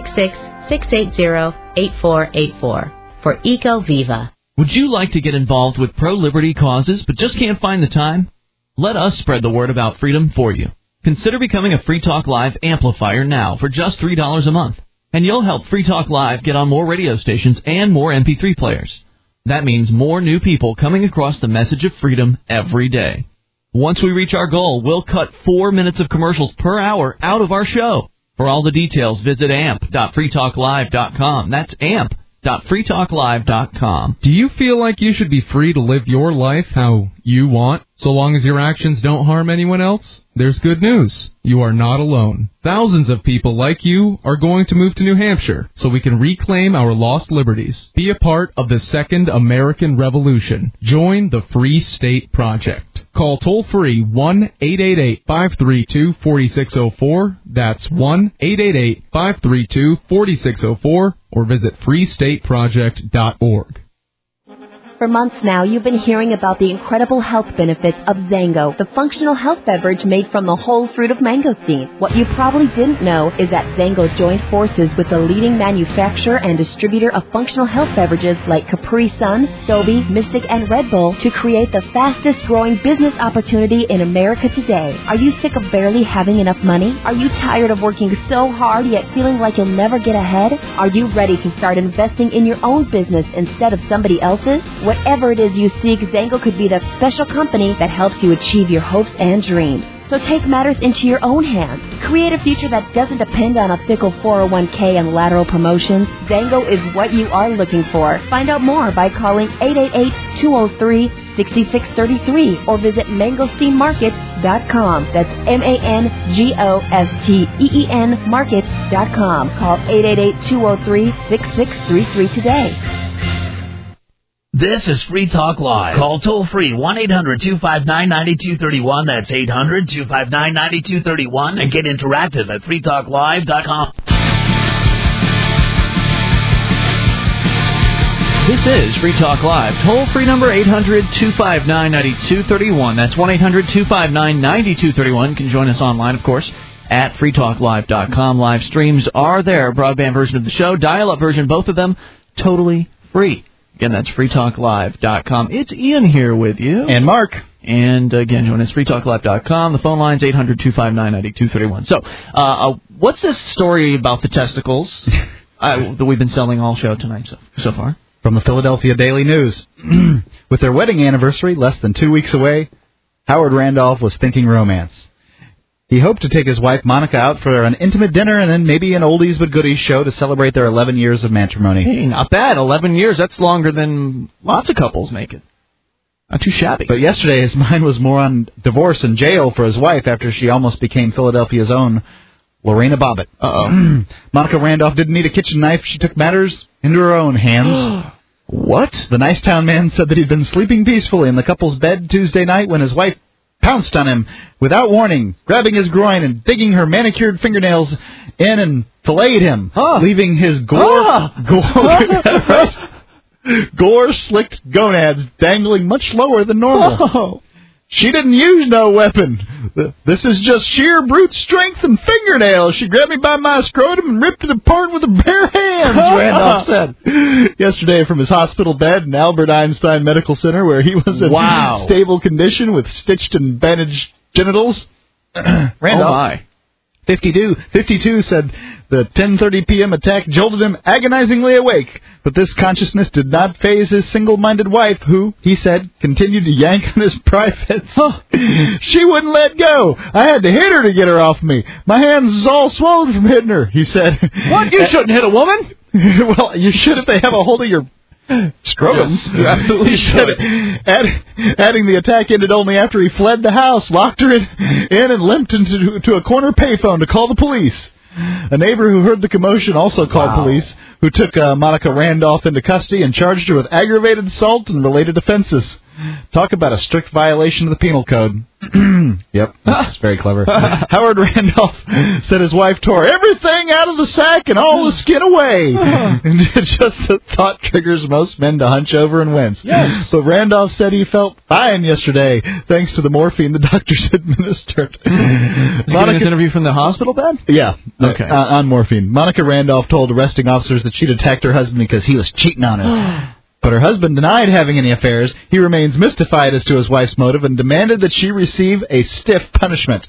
866-680-8484 for EcoViva. Would you like to get involved with pro-liberty causes but just can't find the time? Let us spread the word about freedom for you. Consider becoming a Free Talk Live amplifier now for just $3 a month. And you'll help Free Talk Live get on more radio stations and more MP3 players. That means more new people coming across the message of freedom every day. Once we reach our goal, we'll cut 4 minutes of commercials per hour out of our show. For all the details, visit amp.freetalklive.com. That's amp.freetalklive.com. Do you feel like you should be free to live your life how you want, so long as your actions don't harm anyone else? There's good news. You are not alone. Thousands of people like you are going to move to New Hampshire so we can reclaim our lost liberties. Be a part of the Second American Revolution. Join the Free State Project. Call toll-free 1-888-532-4604. That's 1-888-532-4604. Or visit freestateproject.org. For months now, you've been hearing about the incredible health benefits of Zango, the functional health beverage made from the whole fruit of mangosteen. What you probably didn't know is that Zango joined forces with the leading manufacturer and distributor of functional health beverages like Capri Sun, Sobe, Mystic, and Red Bull to create the fastest-growing business opportunity in America today. Are you sick of barely having enough money? Are you tired of working so hard yet feeling like you'll never get ahead? Are you ready to start investing in your own business instead of somebody else's? Whatever it is you seek, Zango could be the special company that helps you achieve your hopes and dreams. So take matters into your own hands. Create a future that doesn't depend on a fickle 401k and lateral promotions. Zango is what you are looking for. Find out more by calling 888-203-6633 or visit mangosteenmarket.com. That's MANGOSTEEN market.com. Call 888-203-6633 today. This is Free Talk Live. Call toll-free 1-800-259-9231. That's 800-259-9231. And get interactive at freetalklive.com. This is Free Talk Live. Toll-free number 800-259-9231. That's 1-800-259-9231. You can join us online, of course, at freetalklive.com. Live streams are there. Broadband version of the show, dial-up version, both of them totally free. Again, that's freetalklive.com. It's Ian here with you. And Mark. And, again, join us, freetalklive.com. The phone line's 800-259-9231. So, what's this story about the testicles that we've been selling all show tonight so far? From the Philadelphia Daily News. With their wedding anniversary less than 2 weeks away, Howard Randolph was thinking romance. He hoped to take his wife Monica out for an intimate dinner and then maybe an oldies but goodies show to celebrate their 11 years of matrimony. Hey, not bad. 11 years, that's longer than lots of couples make it. Not too shabby. But yesterday his mind was more on divorce and jail for his wife after she almost became Philadelphia's own Lorena Bobbitt. Uh-oh. Monica Randolph didn't need a kitchen knife. She took matters into her own hands. What? The Nicetown man said that he'd been sleeping peacefully in the couple's bed Tuesday night when his wife pounced on him without warning, grabbing his groin and digging her manicured fingernails in and filleted him, leaving his gore-slicked gonads dangling much lower than normal. Oh. She didn't use no weapon. This is just sheer brute strength and fingernails. She grabbed me by my scrotum and ripped it apart with her bare hands, Randolph said. Yesterday from his hospital bed in Albert Einstein Medical Center, where he was in stable condition with stitched and bandaged genitals. Randolph, 52, said The 10:30 p.m. attack jolted him agonizingly awake, but this consciousness did not faze his single-minded wife, who, he said, continued to yank on his privates. She wouldn't let go. I had to hit her to get her off me. My hands is all swollen from hitting her, he said. What? You shouldn't hit a woman? Well, you should if they have a hold of your scrotum. Yes, you absolutely should. Adding the attack ended only after he fled the house, locked her in and limped into a corner payphone to call the police. A neighbor who heard the commotion also called police, who took Monica Randolph into custody and charged her with aggravated assault and related offenses. Talk about a strict violation of the penal code. Yep, that's very clever. Howard Randolph said his wife tore everything out of the sack and all the skin away. And just the thought triggers most men to hunch over and wince. Yes. But Randolph said he felt fine yesterday, thanks to the morphine the doctors administered. Is he giving this interview from the hospital bed? Yeah. Okay. On morphine. Monica Randolph told arresting officers that she'd attacked her husband because he was cheating on her. But her husband denied having any affairs. He remains mystified as to his wife's motive and demanded that she receive a stiff punishment.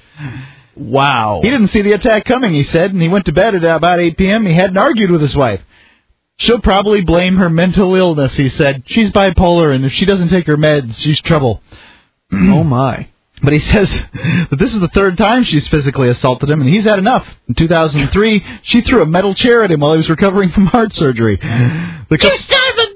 Wow. He didn't see the attack coming, he said, and he went to bed at about 8 p.m. He hadn't argued with his wife. She'll probably blame her mental illness, he said. She's bipolar, and if she doesn't take her meds, she's trouble. Oh, my. But he says that this is the third time she's physically assaulted him, and he's had enough. In 2003, she threw a metal chair at him while he was recovering from heart surgery. You son of a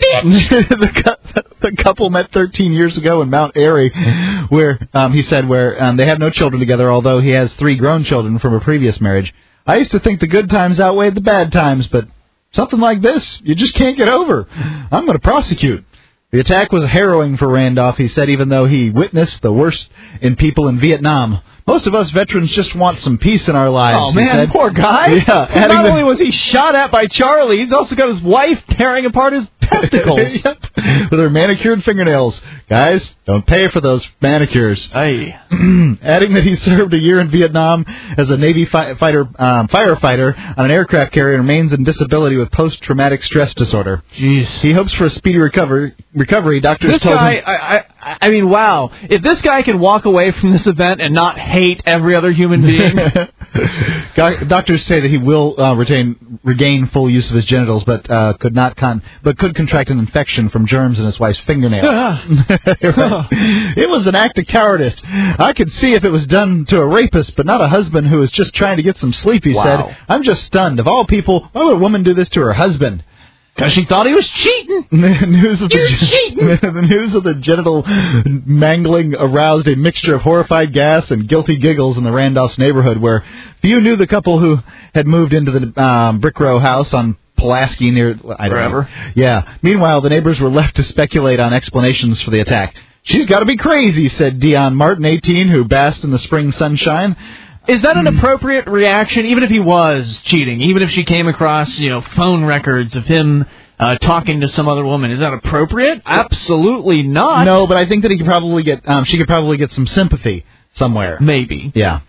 bitch! The couple met 13 years ago in Mount Airy, where he said they have no children together, although he has 3 grown children from a previous marriage. I used to think the good times outweighed the bad times, but something like this, you just can't get over. I'm going to prosecute. The attack was harrowing for Randolph, he said, even though he witnessed the worst in people in Vietnam. Most of us veterans just want some peace in our lives. Oh, man, he said. poor guy. Yeah, Not only was he shot at by Charlie, he's also got his wife tearing apart his testicles. Yep. With her manicured fingernails. Guys, don't pay for those manicures. Aye. Adding that he served a year in Vietnam as a Navy firefighter on an aircraft carrier and remains in disability with post-traumatic stress disorder. Jeez. He hopes for a speedy recovery. Doctors This told guy, him... I mean, wow. If this guy can walk away from this event and not hate every other human being... Doctors say that he will regain full use of his genitals, but could contract an infection from germs in his wife's fingernails. It was an act of cowardice. I could see if it was done to a rapist, but not a husband who was just trying to get some sleep, he said. I'm just stunned. Of all people, why would a woman do this to her husband? Because she thought he was cheating. The news of the genital mangling aroused a mixture of horrified gasps and guilty giggles in the Randolph's neighborhood, where few knew the couple who had moved into the brick row house on Pulaski near... Forever. Yeah. Meanwhile, the neighbors were left to speculate on explanations for the attack. She's got to be crazy, said Dion Martin, 18, who basked in the spring sunshine. Is that an appropriate reaction, even if he was cheating, even if she came across, phone records of him talking to some other woman? Is that appropriate? Absolutely not. No, but I think that he could probably get, she could probably get some sympathy somewhere. Maybe. Yeah.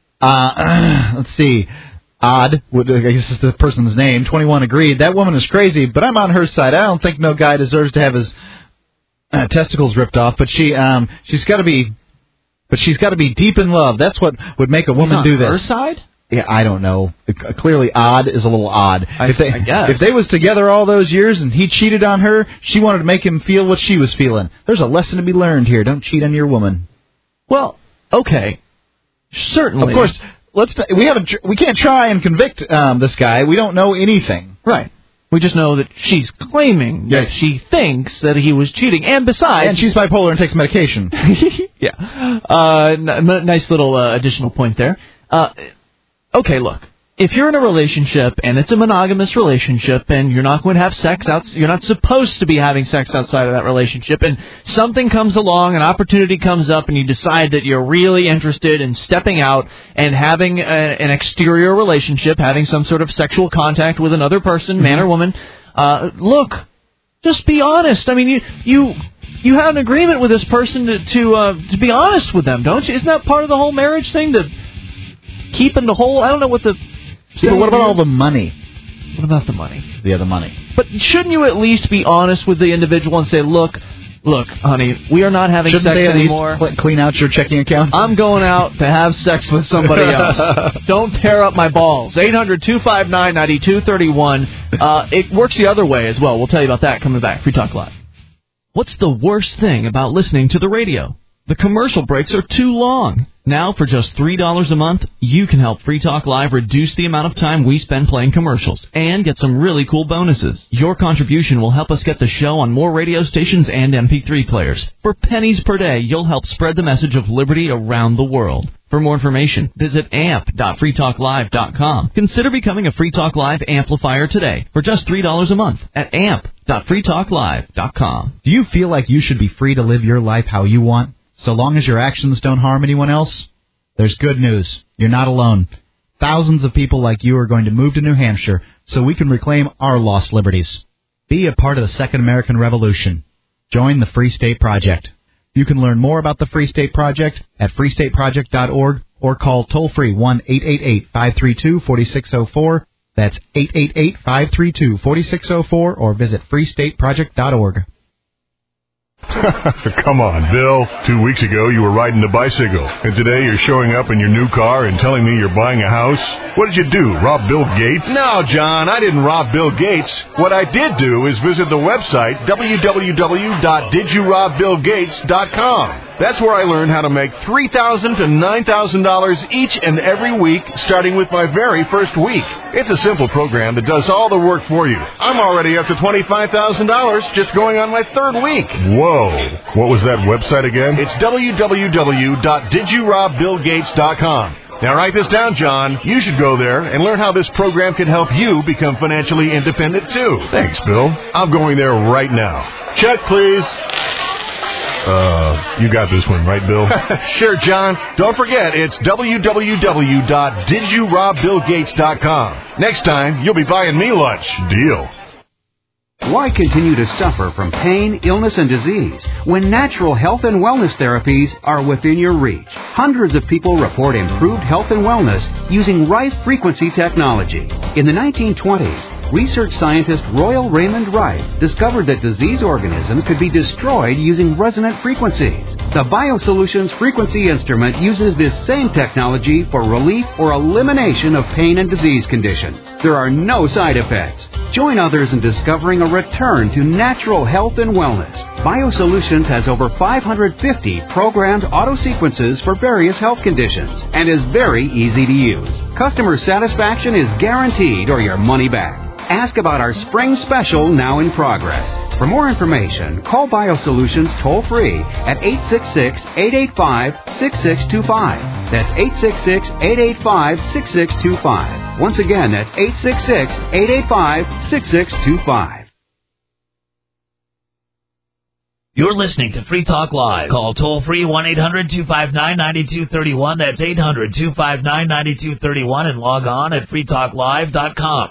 Let's see. Odd, I guess is the person's name. 21 agreed. That woman is crazy, but I'm on her side. I don't think no guy deserves to have his testicles ripped off, but she's got to be. But she's got to be deep in love. That's what would make a woman do this. Her side? Yeah, I don't know. Clearly, odd is a little odd. I guess. If they was together all those years and he cheated on her, she wanted to make him feel what she was feeling. There's a lesson to be learned here. Don't cheat on your woman. Well, okay, certainly. Of course, we can't try and convict this guy. We don't know anything. Right. We just know that she's claiming that she thinks that he was cheating. And besides... And she's bipolar and takes medication. Yeah. Nice little additional point there. Okay, look. If you're in a relationship and it's a monogamous relationship and you're not going to have sex you're not supposed to be having sex outside of that relationship, and something comes along, an opportunity comes up, and you decide that you're really interested in stepping out and having an exterior relationship, having some sort of sexual contact with another person, man or woman, look, just be honest. I mean, you have an agreement with this person to be honest with them, don't you? Isn't that part of the whole marriage thing, to keep in the whole, I don't know what the... Yeah, but what about all the money? What about the money? Yeah, the money. But shouldn't you at least be honest with the individual and say, look, Look, honey, we are not having Shouldn't sex they at anymore. least clean out your checking account? I'm going out to have sex with somebody else. Don't tear up my balls. 800-259-9231. It works the other way as well. We'll tell you about that coming back. Free Talk Live. What's the worst thing about listening to the radio? The commercial breaks are too long. Now, for just $3 a month, you can help Free Talk Live reduce the amount of time we spend playing commercials and get some really cool bonuses. Your contribution will help us get the show on more radio stations and MP3 players. For pennies per day, you'll help spread the message of liberty around the world. For more information, visit amp.freetalklive.com. Consider becoming a Free Talk Live amplifier today for just $3 a month at amp.freetalklive.com. Do you feel like you should be free to live your life how you want, so long as your actions don't harm anyone else? There's good news. You're not alone. Thousands of people like you are going to move to New Hampshire so we can reclaim our lost liberties. Be a part of the Second American Revolution. Join the Free State Project. You can learn more about the Free State Project at freestateproject.org or call toll-free 1-888-532-4604. That's 888-532-4604 or visit freestateproject.org. Come on, Bill. 2 weeks ago, you were riding the bicycle, and today you're showing up in your new car and telling me you're buying a house? What did you do, rob Bill Gates? No, John, I didn't rob Bill Gates. What I did do is visit the website www.didyourobBillGates.com. That's where I learned how to make $3,000 to $9,000 each and every week, starting with my very first week. It's a simple program that does all the work for you. I'm already up to $25,000 just going on my third week. Whoa. What was that website again? It's www.didyourobBillGates.com. Now write this down, John. You should go there and learn how this program can help you become financially independent, too. Thanks, Bill. I'm going there right now. Check, please. You got this one, right, Bill? Sure, John. Don't forget, it's www.didyourobBillGates.com. Next time, you'll be buying me lunch. Deal. Why continue to suffer from pain, illness, and disease when natural health and wellness therapies are within your reach? Hundreds of people report improved health and wellness using Rife frequency technology. In the 1920s, research scientist Royal Raymond Rife discovered that disease organisms could be destroyed using resonant frequencies. The BioSolutions frequency instrument uses this same technology for relief or elimination of pain and disease conditions. There are no side effects. Join others in discovering a return to natural health and wellness. BioSolutions has over 550 programmed auto sequences for various health conditions and is very easy to use. Customer satisfaction is guaranteed or your money back. Ask about our spring special now in progress. For more information, call BioSolutions toll-free at 866-885-6625. That's 866-885-6625. Once again, that's 866-885-6625. You're listening to Free Talk Live. Call toll-free 1-800-259-9231. That's 800-259-9231 and log on at freetalklive.com.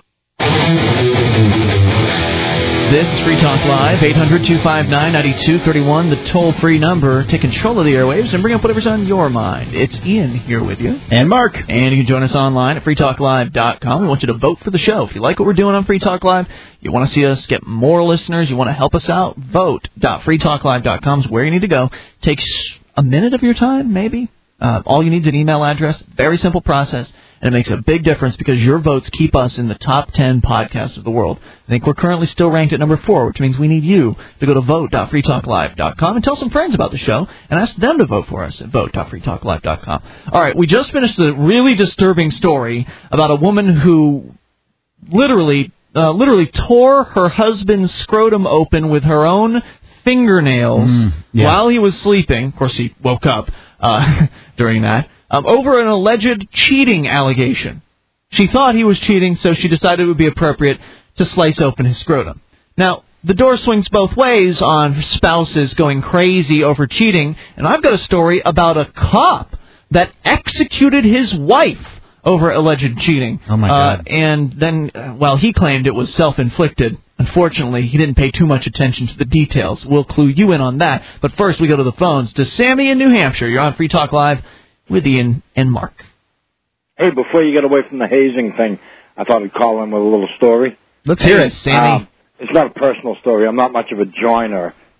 This is Free Talk Live, 800-259-9231, the toll-free number. Take control of the airwaves and bring up whatever's on your mind. It's Ian here with you. And Mark. And you can join us online at freetalklive.com. We want you to vote for the show. If you like what we're doing on Free Talk Live, you want to see us get more listeners, you want to help us out, vote.freetalklive.com is where you need to go. Takes a minute of your time, maybe. All you need is an email address. Very simple process. And it makes a big difference because your votes keep us in the top 10 podcasts of the world. I think we're currently still ranked at number 4, which means we need you to go to vote.freetalklive.com and tell some friends about the show and ask them to vote for us at vote.freetalklive.com. All right, we just finished a really disturbing story about a woman who literally tore her husband's scrotum open with her own fingernails while he was sleeping. Of course, he woke up during that. Over an alleged cheating allegation. She thought he was cheating, so she decided it would be appropriate to slice open his scrotum. Now, the door swings both ways on spouses going crazy over cheating, and I've got a story about a cop that executed his wife over alleged cheating. Oh, my God. And then, he claimed it was self-inflicted. Unfortunately, he didn't pay too much attention to the details. We'll clue you in on that. But first, we go to the phones to Sammy in New Hampshire. You're on Free Talk Live with Ian and Mark. Hey, before you get away from the hazing thing, I thought I'd call in with a little story. Let's hear it, Sammy. It's not a personal story. I'm not much of a joiner,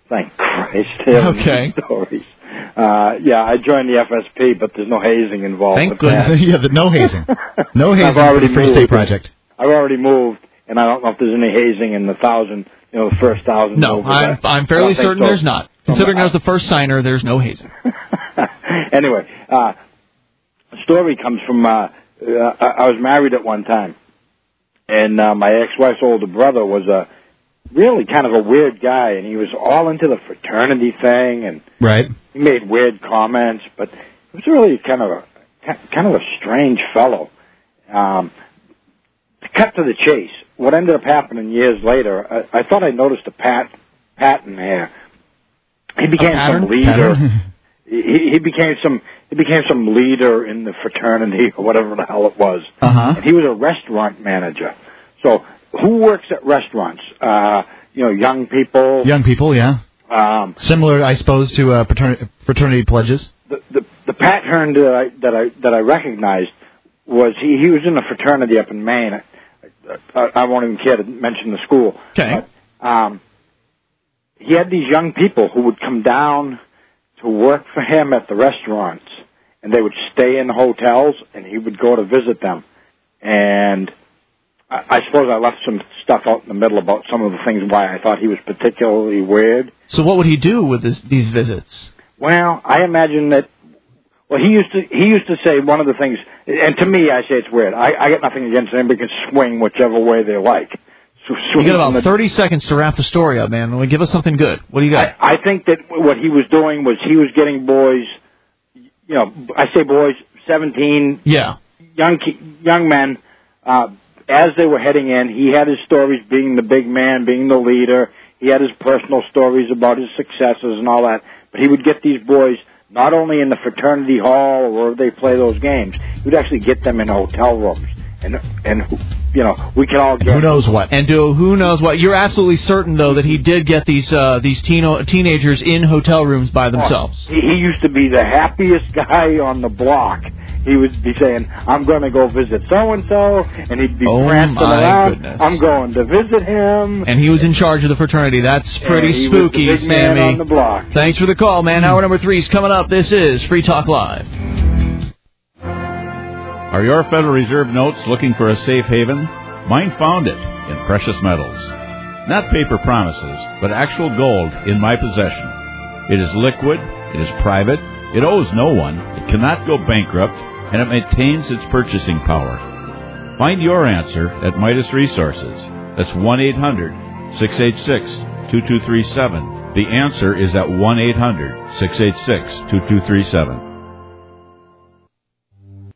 Thank Christ. Okay. Stories. Yeah, I joined the FSP, but there's no hazing involved. Thank goodness. Yeah, no hazing. No hazing for the Free State Project. I've already moved, and I don't know if there's any hazing in the 1,000, the first 1,000. No, I'm fairly certain there's not. Considering I was the first signer, there's no hazing. Anyway, the story comes from, I was married at one time, and my ex-wife's older brother was a really kind of a weird guy, and he was all into the fraternity thing, and he made weird comments, but he was really kind of a strange fellow. To cut to the chase, what ended up happening years later, I thought I noticed a pattern there. He became some leader. He became some leader in the fraternity or whatever the hell it was. And he was a restaurant manager. So who works at restaurants? Young people. Young people, yeah. Similar, I suppose, to fraternity pledges. The pattern that I recognized was he was in a fraternity up in Maine. I won't even care to mention the school. Okay. But, he had these young people who would come down to work for him at the restaurants, and they would stay in hotels, and he would go to visit them. And I suppose I left some stuff out in the middle about some of the things why I thought he was particularly weird. So what would he do with these visits? Well, I imagine that. Well, he used to say one of the things, and to me, I say it's weird. I got nothing against anybody can swing whichever way they like. You got about 30 seconds to wrap the story up, man. Give us something good. What do you got? I think that what he was doing was he was getting boys, I say boys, 17, young men, as they were heading in. He had his stories being the big man, being the leader. He had his personal stories about his successes and all that. But he would get these boys not only in the fraternity hall or wherever they play those games, he would actually get them in hotel rooms. And we can all get... Who knows what? And do who knows what. You're absolutely certain, though, that he did get these teenagers in hotel rooms by themselves. He used to be the happiest guy on the block. He would be saying, I'm going to go visit so-and-so, and he'd be prancing around. Goodness. I'm going to visit him. And he was in charge of the fraternity. That's pretty spooky, was the big Sammy. Man on the block. Thanks for the call, man. Hour number 3 is coming up. This is Free Talk Live. Are your Federal Reserve notes looking for a safe haven? Mine found it in precious metals. Not paper promises, but actual gold in my possession. It is liquid, it is private, it owes no one, it cannot go bankrupt, and it maintains its purchasing power. Find your answer at Midas Resources. That's 1-800-686-2237. The answer is at 1-800-686-2237.